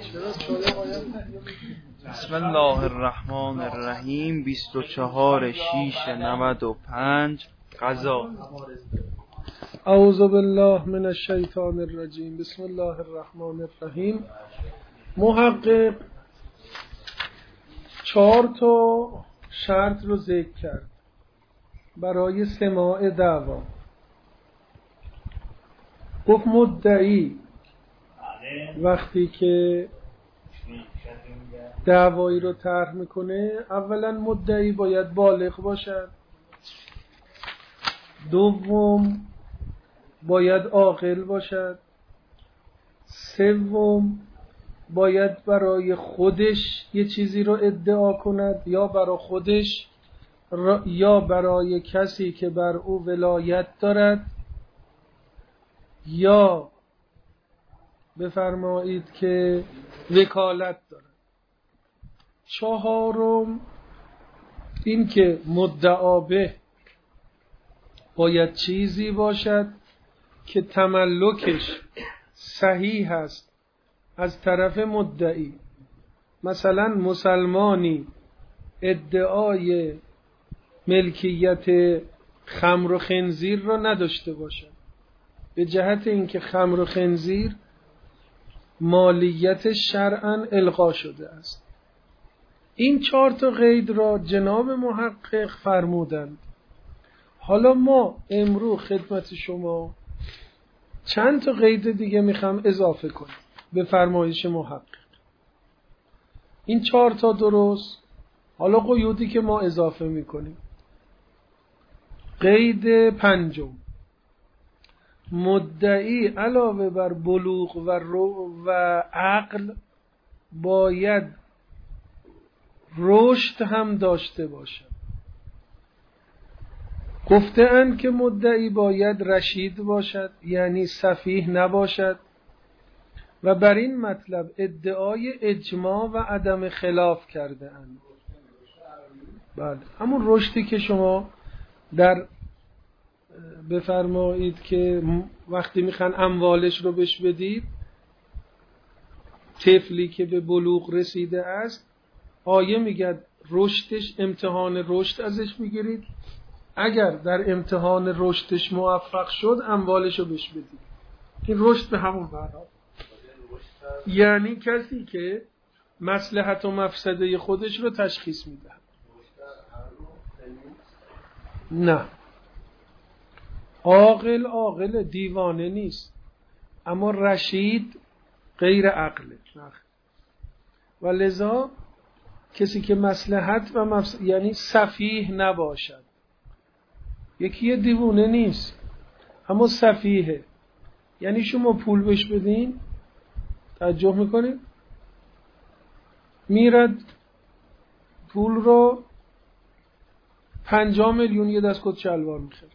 بسم الله الرحمن الرحیم. 24/6/95 قضا. اعوذ بالله من الشیطان الرجیم. بسم الله الرحمن الرحیم. محقق 4 شرط رو ذکر کرد برای سماع دعوا. گفت مدعی وقتی که دعوایی رو طرح میکنه، اولا مدعی باید بالغ باشد، دوم باید عاقل باشد، سوم باید برای خودش یه چیزی رو ادعا کند، یا برای خودش یا برای کسی که بر او ولایت دارد، یا بفرمایید که وکالت دارد. چهارم این که مدعا به باید چیزی باشد که تملکش صحیح است از طرف مدعی. مثلا مسلمانی ادعای ملکیت خمر و خنزیر را نداشته باشد، به جهت اینکه خمر و خنزیر مالیت شرعاً الغا شده است. این 4 قید را جناب محقق فرمودند. حالا ما امروز خدمت شما چند تا قید دیگه میخوام اضافه کنم به فرمایش محقق. این 4 درست. حالا قیودی که ما اضافه میکنیم. قید 5، مدعی علاوه بر بلوغ و عقل باید رشد هم داشته باشد. گفته‌اند که مدعی باید رشید باشد، یعنی سفیه نباشد، و بر این مطلب ادعای اجماع و عدم خلاف کرده اند. بله، همون رشدی که شما در بفرمایید که وقتی میخوان اموالش رو بهش بدید، طفلی که به بلوغ رسیده است، آیه میگه رشدش، امتحان رشد ازش میگیرید، اگر در امتحان رشدش موفق شد اموالش رو بهش بدید. این رشد به همون معنا، یعنی کسی که مصلحت و مفسده خودش رو تشخیص میده. نه، عاقل دیوانه نیست، اما رشید غیر عقله. و لذا کسی که مصلحت و یعنی سفیه نباشد. یکی دیوانه نیست اما سفیه، یعنی شما پول بهش بدین، توجه میکنید، میرد پول رو 50 میلیون یه دست کت شلوار میخره.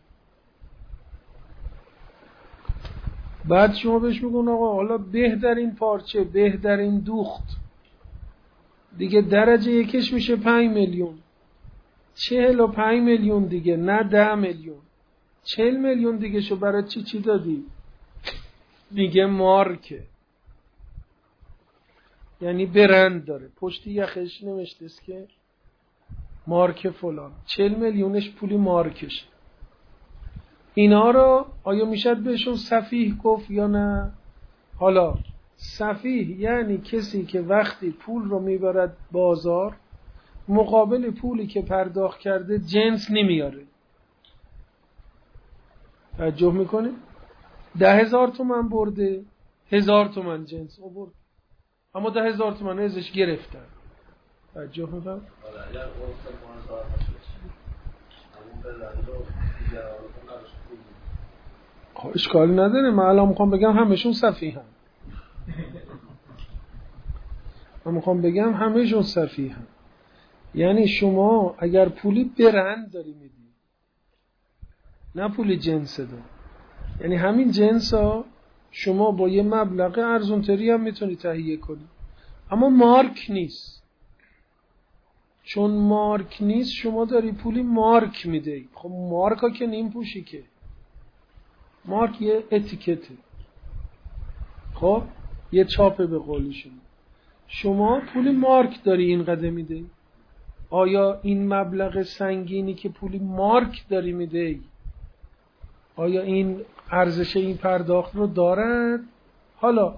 بعد شما بهش میگون آقا حالا بهترین پارچه، بهترین دوخت دیگه درجه یکش میشه 5 میلیون، 45 میلیون دیگه، نه 10 میلیون، 40 میلیون دیگه شو برای چی دادی؟ میگه مارکه، یعنی برند داره، پشت یخش نوشته است که مارک فلان، 40 میلیونش پولی مارکش. اینا رو آیا میشد بهشون سفیه گفت یا نه؟ حالا سفیه یعنی کسی که وقتی پول رو میبرد بازار، مقابل پولی که پرداخت کرده جنس نمیاره. توجه میکنه؟ 10,000 تومان برده، 1000 تومان جنس آورد، اما 10,000 تومان ازش گرفتن. توجه میکنه؟ اشکالی نداره. من الان میخوام بگم همشون سفیه هم. یعنی شما اگر پولی برند داری میدی، نه پولی جنس داری، یعنی همین جنس ها شما با یه مبلغ ارزونتری هم میتونی تهیه کنی، اما مارک نیست. چون مارک نیست شما داری پولی مارک میدی. خب مارک ها که نیم پوشی که، مارک یه اتیکته، خب یه چاپه به قولی شما. شما پول مارک داری اینقدر میده، آیا این مبلغ سنگینی که پول مارک داری میده آیا این ارزش این پرداخت رو دارد؟ حالا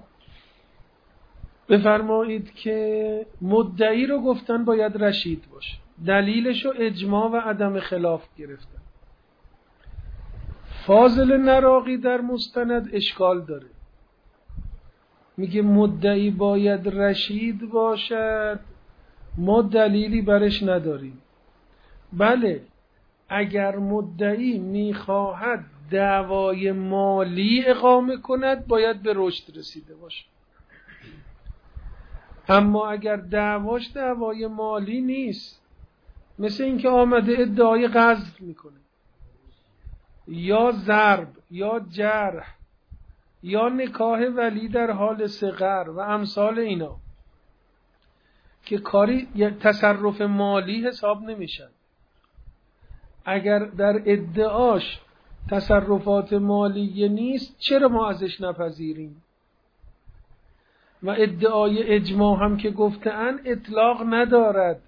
بفرمایید که مدعی رو گفتن باید رشید باشه، دلیلش رو اجماع و عدم خلاف گرفتن. فاضل نراقی در مستند اشکال داره، میگه مدعی باید رشید باشد، ما دلیلی برش نداریم. بله، اگر مدعی میخواهد دعوای مالی اقامه کند باید به رشد رسیده باشه، اما اگر دعواش دعوای مالی نیست، مثل اینکه آمده ادعای قذف میکنه یا ضرب یا جرح یا نکاح ولی در حال صغر و امثال اینا که کاری تصرف مالی حساب نمیشن، اگر در ادعاش تصرفات مالی نیست چرا ما ازش نپذیریم؟ و ادعای اجماع هم که گفتن اطلاق ندارد.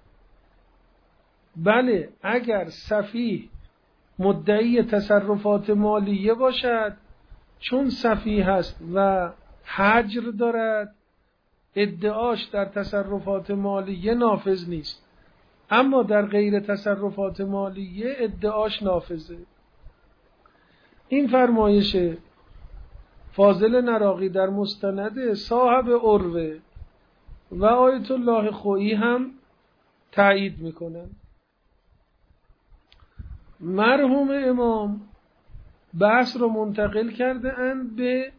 بله، اگر سفیه مدعی تصرفات مالیه باشد، چون سفیه هست و حجر دارد ادعاش در تصرفات مالیه نافذ نیست، اما در غیر تصرفات مالیه ادعاش نافذه. این فرمایش فاضل نراقی در مستند صاحب عروه و آیت الله خویی هم تایید میکنن. مرحوم امام بحث رو منتقل کرده اند به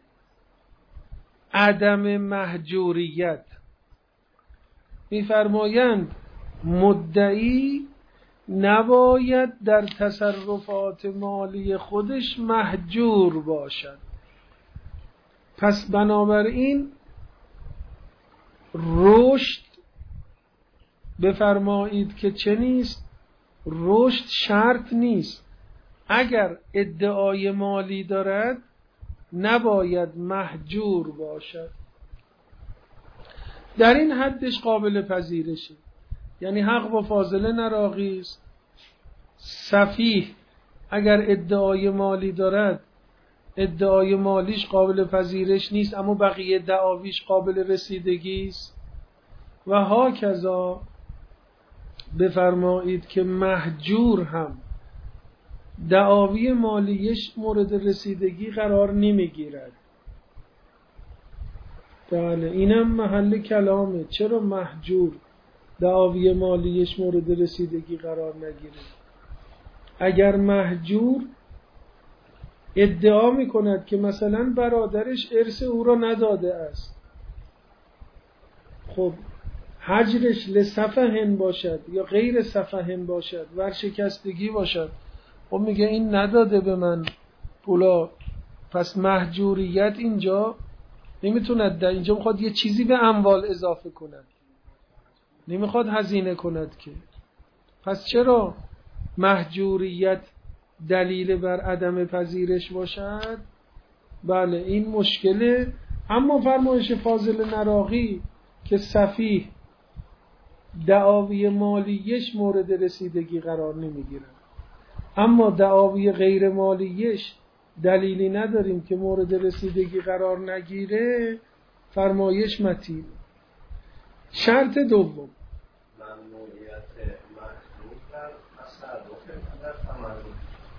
عدم مهجوریت. میفرمایند مدعی نباید در تصرفات مالی خودش مهجور باشد. پس بنابراین رشد بفرمایید که چه نیست؟ رشد شرط نیست. اگر ادعای مالی دارد نباید مهجور باشد. در این حدش قابل پذیرشه، یعنی حق با فاضل نراقی است. سفیه اگر ادعای مالی دارد ادعای مالیش قابل پذیرش نیست، اما بقیه دعاویش قابل رسیدگی است. و هاکذا بفرمایید که مهجور هم دعاوی مالیش مورد رسیدگی قرار نمیگیرد. بله، اینم محل کلامه. چرا مهجور دعاوی مالیش مورد رسیدگی قرار نگیره؟ اگر مهجور ادعا میکند که مثلا برادرش ارث او را نداده است، خب هجرش لسفهن باشد یا غیر سفهن باشد، ورشکستگی باشد، خب میگه این نداده به من پولا، پس مهجوریت اینجا نمیتوند. در اینجا میخواد یه چیزی به اموال اضافه کند، نمیخواد هزینه کند که. پس چرا مهجوریت دلیل بر عدم پذیرش باشد؟ بله، این مشکله. اما فرمایش فاضل نراقی که سفیه دعاوی مالیش مورد رسیدگی قرار نمیگیرد، اما دعاوی غیر مالیش دلیلی نداریم که مورد رسیدگی قرار نگیره، فرمایش متین. شرط دوم ممنوعیت مخلوق در تصرف در تملک.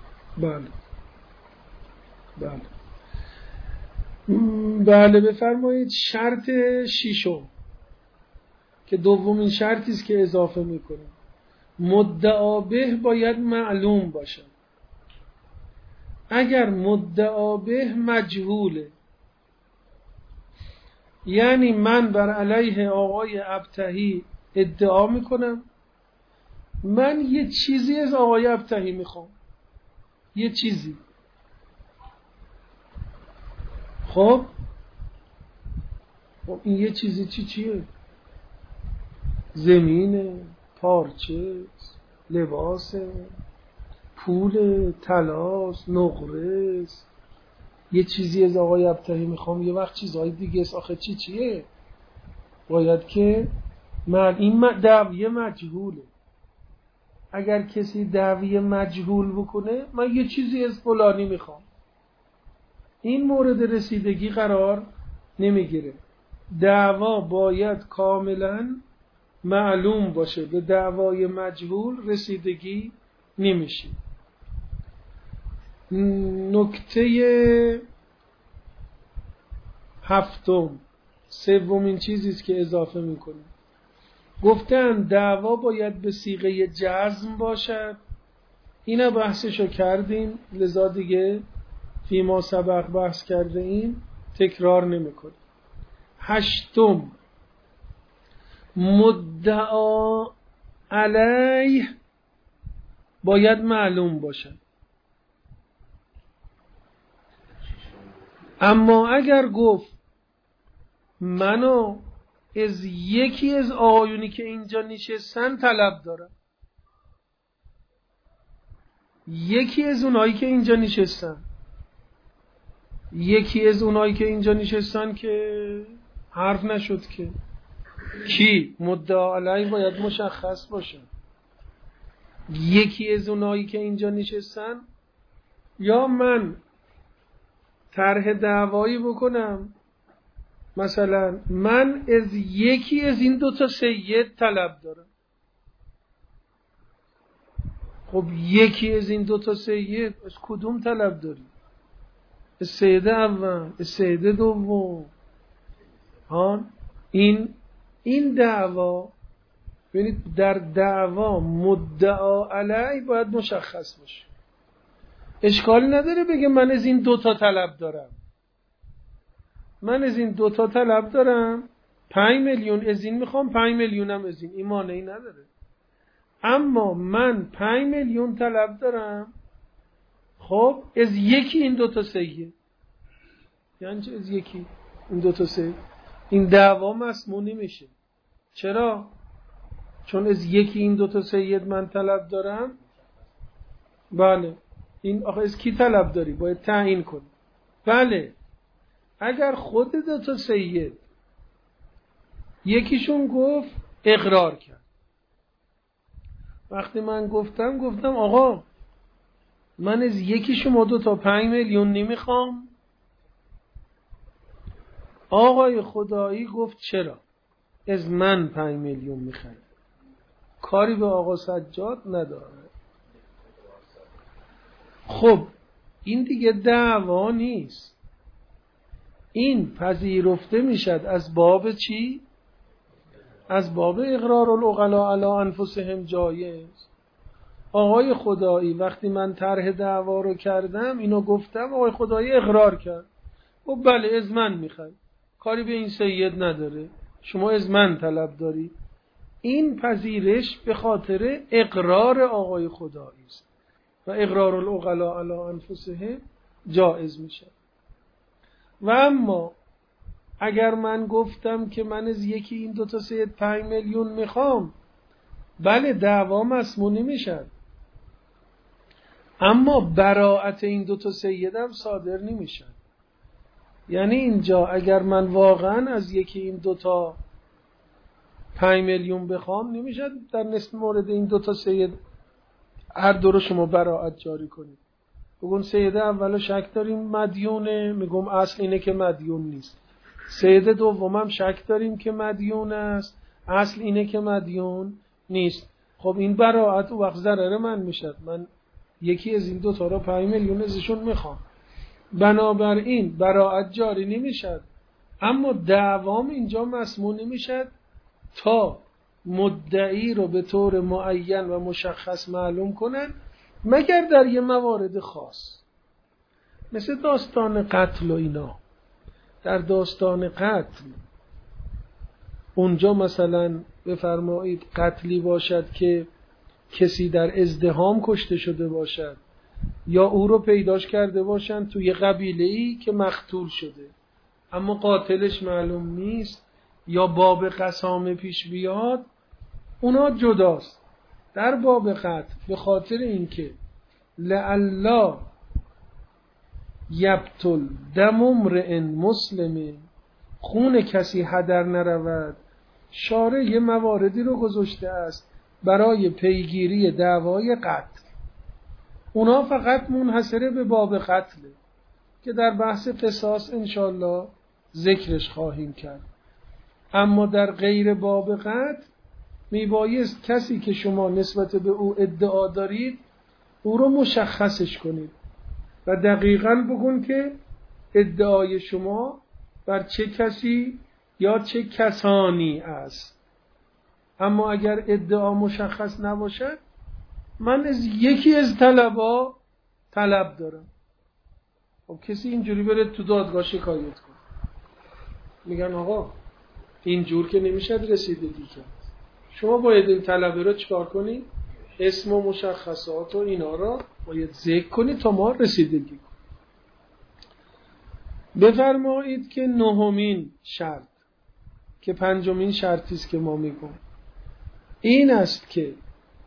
بله بفرمایید. شرط ششم که دومین شرطی است که اضافه میکنیم، مدعا به باید معلوم باشد. اگر مدعا به مجهوله، یعنی من بر علیه آقای ابطحی ادعا میکنم من یه چیزی از آقای ابطحی میخوام، یه چیزی، خب این یه چیزی چیه؟ زمینه، پارچه، لباسه، پول، طلاست، نقره است. یه چیزی از آقای ابطحی میخوام، یه وقت چیزهای دیگه است. آخه چیه؟ باید که این دعوی مجهوله. اگر کسی دعوی مجهول بکنه من یه چیزی از فلانی میخوام، این مورد رسیدگی قرار نمیگیره. دعوا باید کاملا معلوم باشه، به دعوای مجهول رسیدگی نمیشه. نکته هفتم، سومین چیزی است که اضافه میکنه، گفتن دعوا باید به صیغه جزم باشد. اینا بحثشو کردیم، لذا دیگه فیما سبق بحث کرده ایم، تکرار نمیکنیم. هشتم، مدعا علیه باید معلوم باشد. اما اگر گفت منو از یکی از آقایونی که اینجا نشستن طلب دارم، یکی از اونایی که اینجا نشستن، یکی از اونایی که اینجا نشستن که حرف نشد که کی؟ مدعا علیه باید مشخص باشه. یکی از اونایی که اینجا نشستن، یا من طرح دعوایی بکنم مثلا من از یکی از این دوتا سید طلب دارم. خب یکی از این دوتا سید از کدوم طلب داری؟ از سید اول، از سید دوم. این دعوا، ببینید در دعوا مدعا علیه باید مشخص باشه. اشکالی نداره بگه من از این دوتا طلب دارم، من از این دوتا طلب دارم، 5 میلیون از این میخوام، 5 میلیونم از این مانعی نداره. اما من 5 میلیون طلب دارم، خب از یکی این دوتا سید، یعنی چه از یکی این دوتا سید؟ این دعوا مسموع نمیشه. چرا؟ چون از یکی این دوتا سید من طلب دارم. بله، این آخه از کی طلب داری؟ باید تعیین کنی. بله، اگر خود دوتا سید یکیشون گفت اقرار کرد، وقتی من گفتم آقا من از یکی شما دوتا 5 میلیون نمیخوام، آقای خدایی گفت چرا؟ از من 5 میلیون میخوای. کاری به آقا سجاد نداره. خب این دیگه دعوا نیست، این پذیرفته میشد از باب چی؟ از باب اقرار العقلاء علی انفسهم جایز. آقای خدایی وقتی من طرح دعوا رو کردم، اینو گفتم، آقای خدایی اقرار کرد، خب بله از من میخوای، کاری به این سید نداره، شما از من طلب داری. این پذیرش به خاطر اقرار آقای خدایی است و اقرار العقلاء علی انفسهم جایز میشه. و اما اگر من گفتم که من از یکی این دوتا سید 5 میلیون میخوام، بله دعوا مسموع نمیشه، اما براءت این دوتا سیدم صادر نمیشه. یعنی اینجا اگر من واقعا از یکی این دوتا 5 میلیون بخوام، نمیشه در نصف مورد این دوتا سید هر دو رو شما براءت جاری کنید. بگون سید اولو شک داریم مدیونه، میگم اصل اینه که مدیون نیست. سید دومم شک داریم که مدیون است، اصل اینه که مدیون نیست. خب این براءت و وقت ضرر من میشد، من یکی از این دو تا رو 5 میلیون ازشون میخوام، بنابراین براءت جاری نمیشد. اما دعوام اینجا مسموع نمیشد تا مدعی رو به طور معین و مشخص معلوم کنن، مگر در یه موارد خاص، مثل داستان قتل و اینا. در داستان قتل اونجا مثلا بفرمایید قتلی باشد که کسی در ازدحام کشته شده باشد، یا او رو پیداش کرده باشند توی قبیله‌ای که مقتول شده اما قاتلش معلوم نیست، یا باب قسامه پیش بیاد، اونا جداست. در باب قتل به خاطر اینکه لعلا یبطل دم امرئ مسلم، خون کسی هدر نرود شارع یه مواردی رو گذاشته است برای پیگیری دعوای قتل. اونا فقط منحصره به باب قتله که در بحث قصاص انشالله ذکرش خواهیم کرد. اما در غیر باب قتل میبایست کسی که شما نسبت به او ادعا دارید او رو مشخصش کنید و دقیقاً بگون که ادعای شما بر چه کسی یا چه کسانی است. اما اگر ادعا مشخص نباشد، من از یکی از طلبا طلب دارم. خب کسی اینجوری بره تو دادگاه شکایت کنه، میگن آقا اینجور که نمیشد رسیدگی کرد. شما باید این طلبه رو چکار کنی؟ اسم و مشخصات و اینا رو باید ذکر کنی تا ما رسیدگی کنیم. بفرمایید که نهمین شرط که پنجمین شرطی است که ما میگم این است که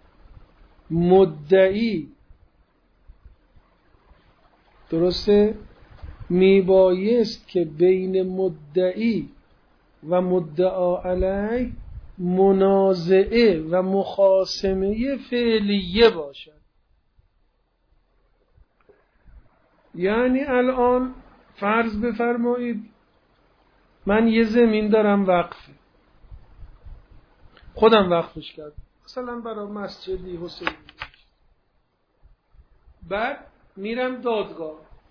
مدعی، درسته، میبایست که بین مدعی و مدعا علیه منازعه و مخاصمه فعلیه باشد. یعنی الان فرض بفرمایید من یه زمین دارم وقفه، خودم وقفش کردم مثلا برای مسجدی حسینی، بعد میرم دادگاه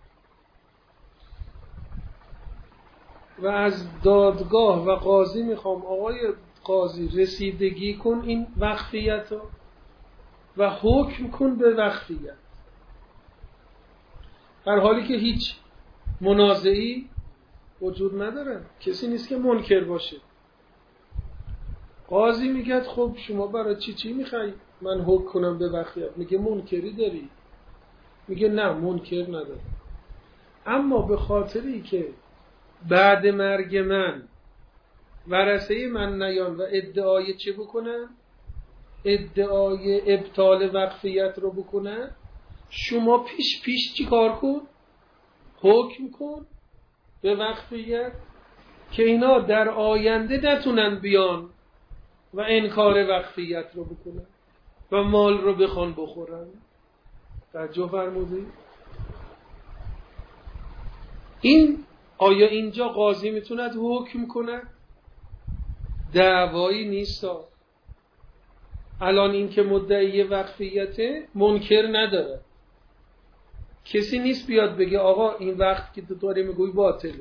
و از دادگاه و قاضی میخوام آقای قاضی رسیدگی کن این وقفیت رو و حکم کن به وقفیت، در حالی که هیچ منازعی وجود نداره، کسی نیست که منکر باشه. قاضی میگه خب شما برای چی میخوای من حکم کنم به وقفیت؟ میگه منکری داری؟ میگه نه منکر نداره، اما به خاطری که بعد مرگ من ورثه من نیان و ادعای چه بکنن؟ ادعای ابطال وقفیت رو بکنن، شما پیش چی کار کن؟ حکم کن به وقفیت که اینا در آینده نتونن بیان و انکار وقفیت رو بکنن و مال رو بخوان بخورن. توجه فرمودید؟ این آیا اینجا قاضی میتوند حکم کنه؟ دعوایی نیست. الان این که مدعی وقفیته منکر نداره، کسی نیست بیاد بگه آقا این وقت که تو داری میگوی باطله.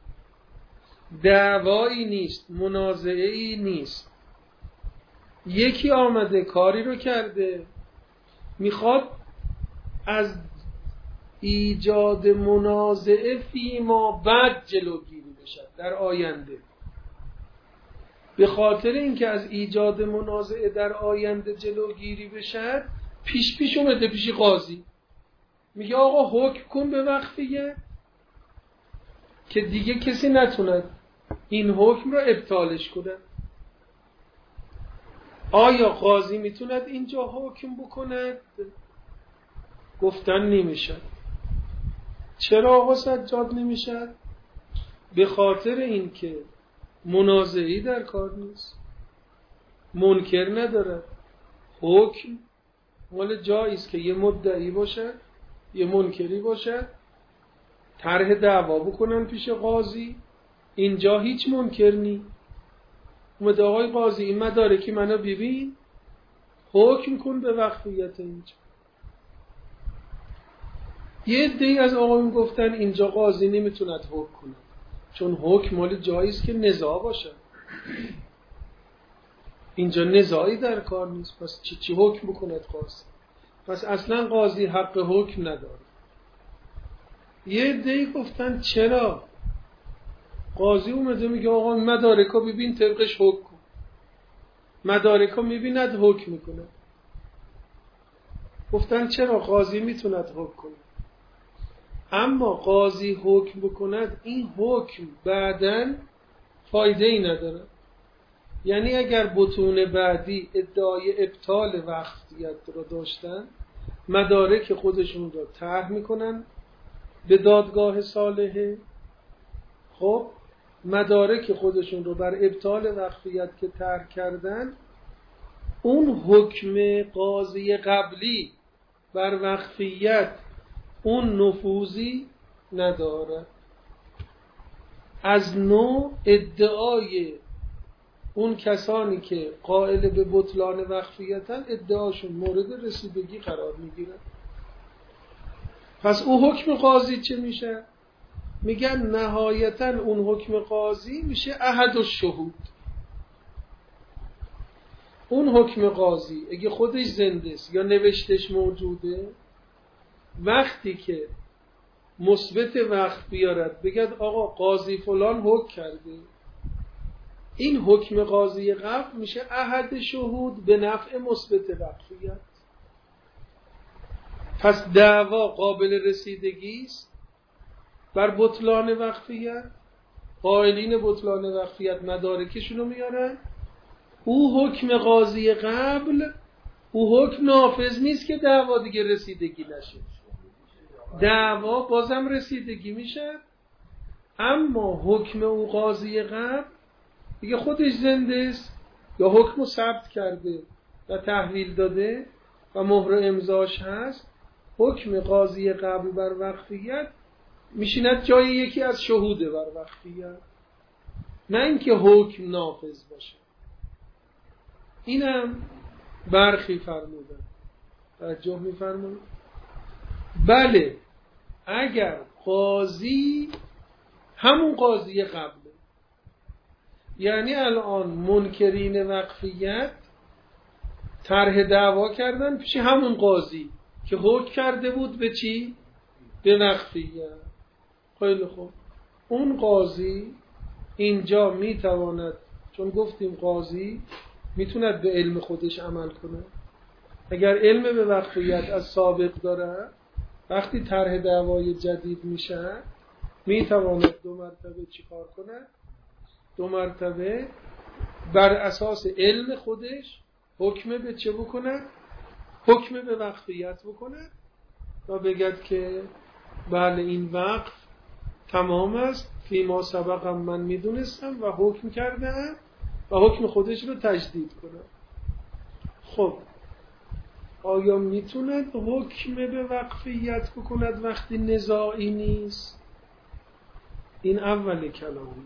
دعوایی نیست، منازعه‌ای نیست. یکی آمده کاری رو کرده میخواد از ایجاد منازعه فیما بعد جلوگیری بشد در آینده. به خاطر اینکه از ایجاد منازعه در آینده جلوگیری بشد پیش اومده پیش قاضی میگه آقا حکم کن به وقفیه که دیگه کسی نتوند این حکم رو ابطالش کنه. آیا قاضی میتوند اینجا حکم بکند؟ گفتن نمیشد. چرا آقا سجاد نمیشد؟ به خاطر اینکه منازعی در کار نیست، منکر ندارد. حکم مال جایی است که یه مدعی باشد یه منکری باشد، طرح دعوا بکنن پیش قاضی. اینجا هیچ منکر نی. اومده آقای قاضی این مدارکی منو ببین، حکم کن به وقفیت اینجا. یه عده‌ای از آقایون گفتن اینجا قاضی نمیتوند حکم کنه چون حکم مال جایی است که نزاع باشه. اینجا نزاعی در کار نیست، پس چی حکم بکند قاضی؟ پس اصلا قاضی حق حکم نداره. یه عده‌ای گفتن چرا؟ قاضی اومده میگه آقا مدارکو ببین طبقش حکم کن. مدارکو میبیند حکم میکنه. گفتن چرا؟ قاضی میتوند حکم کنه، اما قاضی حکم بکند این حکم بعداً فایده ای نداره. یعنی اگر بطون بعدی ادعای ابطال وقفیت رو داشتن، مدارک خودشون رو طرح میکنن به دادگاه صالحه، خب مدارک خودشون رو بر ابطال وقفیت که ترک کردن، اون حکم قاضی قبلی بر وقفیت اون نفوذی نداره. از نوع ادعای اون کسانی که قائل به بطلان وقفیتن، ادعاشون مورد رسیدگی قرار میگیره. پس اون حکم قاضی چه میشه؟ میگن نهایتا اون حکم قاضی میشه احد الشهود. اون حکم قاضی اگه خودش زنده است یا نوشتش موجوده، وقتی که مثبت وقف بیارد بگد آقا قاضی فلان حکم کرده، این حکم قاضی قبل میشه احد شهود به نفع مثبت وقفیت. پس دعوا قابل رسیدگی است بر بطلان وقفیت. قائلین بطلان وقفیت مدارکشونو میارن، او حکم قاضی قبل، او حکم نافذ نیست که دعوا دیگه رسیدگی نشه. دعوا بازم رسیدگی میشه، اما حکم او قاضی قبل دیگه خودش زنده است یا حکمو ثبت کرده و تحویل داده و مهر امضاش هست. حکم قاضی قبل بر وقفیت میشیند جای یکی از شهود بر وقفیت، نه اینکه حکم نافذ باشه. اینم برخی فرمودن. توجه می‌فرمایید؟ بله، اگر قاضی همون قاضی قبله، یعنی الان منکرین وقفیت طرح دعوا کردن پیش همون قاضی که حکم کرده بود به چی؟ به وقفیت. خیلی خوب، اون قاضی اینجا میتواند، چون گفتیم قاضی میتوند به علم خودش عمل کنه، اگر علم به وقفیت از سابق داره، وقتی طرح دعوای جدید میشه میتواند 2 مرتبه چیکار کنه؟ 2 مرتبه بر اساس علم خودش حکم به چه بکنه؟ حکم به وقفیت بکنه و بگد که بله این وقف تمام است، فیما سبقم من میدونستم و حکم کردم و حکم خودش رو تجدید کنه. خب آیا میتوند حکم به وقفیت بکند وقتی نزاعی نیست؟ این اول کلامه.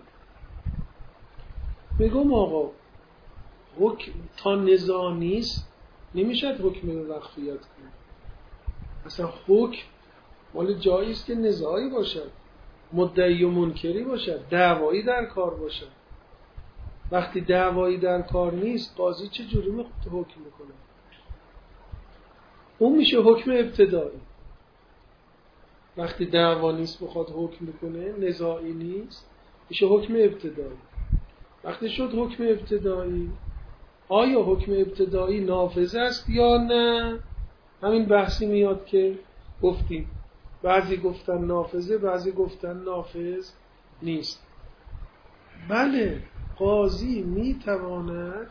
بگم آقا حکم تا نزاع نیست نمیشد حکم به وقفیت کنه. اصلا حکم مال جایی است که نزاعی باشد، مدعی و منکری باشد، دعوایی در کار باشد. وقتی دعوایی در کار نیست، قاضی چه جوری حکم میکنه؟ اون میشه حکم ابتدایی. وقتی دعوا نیست بخواد حکم بکنه، نزاعی نیست، میشه حکم ابتدایی. وقتی شد حکم ابتدایی، آیا حکم ابتدایی نافذ است یا نه؟ همین بحثی میاد که گفتیم بعضی گفتن نافذه، بعضی گفتن نافذ نیست. بله، قاضی میتواند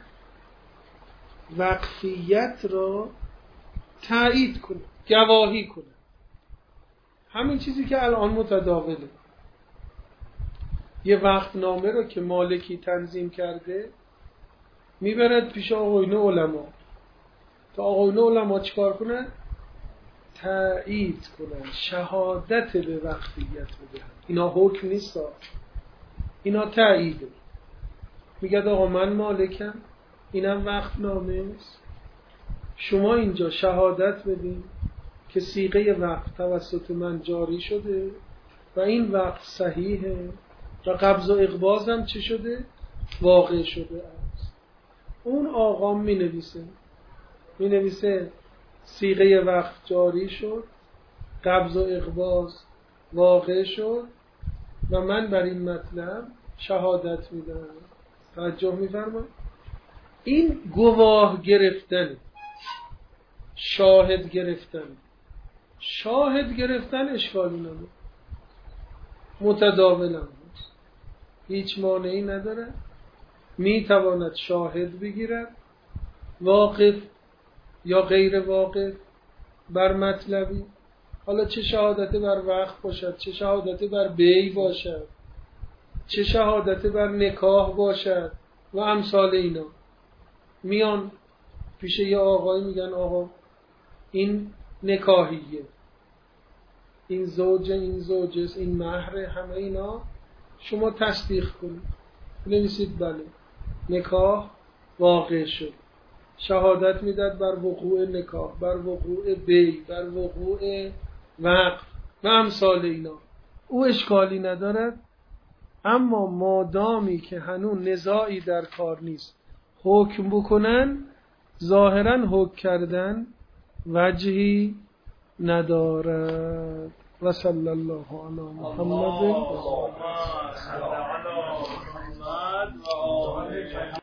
وقفیت را تایید کنه، گواهی کنه. همین چیزی که الان متداوله. یه وقتنامه رو که مالکی تنظیم کرده میبرد پیش آقایون علما تا آقایون علما چیکار کنن؟ تایید کنن، شهادت به وقفیت بدهن. اینا حکم نیست، اینا تاییده. میگه آقا من مالکم، اینم وقتنامه است، شما اینجا شهادت بدین که صیغه وقف توسط من جاری شده و این وقف صحیحه و قبض و اقباض هم چه شده؟ واقع شده است. اون آقا می نویسه صیغه وقف جاری شد، قبض و اقباض واقع شد و من بر این مطلب شهادت میدم. توجه می‌فرمایید؟ این گواه گرفتن، شاهد گرفتن اشکالی نداره، متداولم هست، هیچ مانعی نداره. میتواند شاهد بگیرد، واقف یا غیر واقف بر مطلبی، حالا چه شهادت بر وقف باشد، چه شهادت بر بیع باشد، چه شهادت بر نکاح باشد و امثال اینا. میان پیش یه آقای میگن آقا این نکاحیه، این زوجه، این زوجه، این مهر، همه اینا شما تصدیق کنید. نویسید بله نکاح واقع شد، شهادت میداد بر وقوع نکاح، بر وقوع بی، بر وقوع وقف و امثال اینا. او اشکالی ندارد، اما مادامی که هنوز نزاعی در کار نیست حکم بکنن، ظاهرا حکم کردن وجهی ندارد. و صلی الله علی محمد.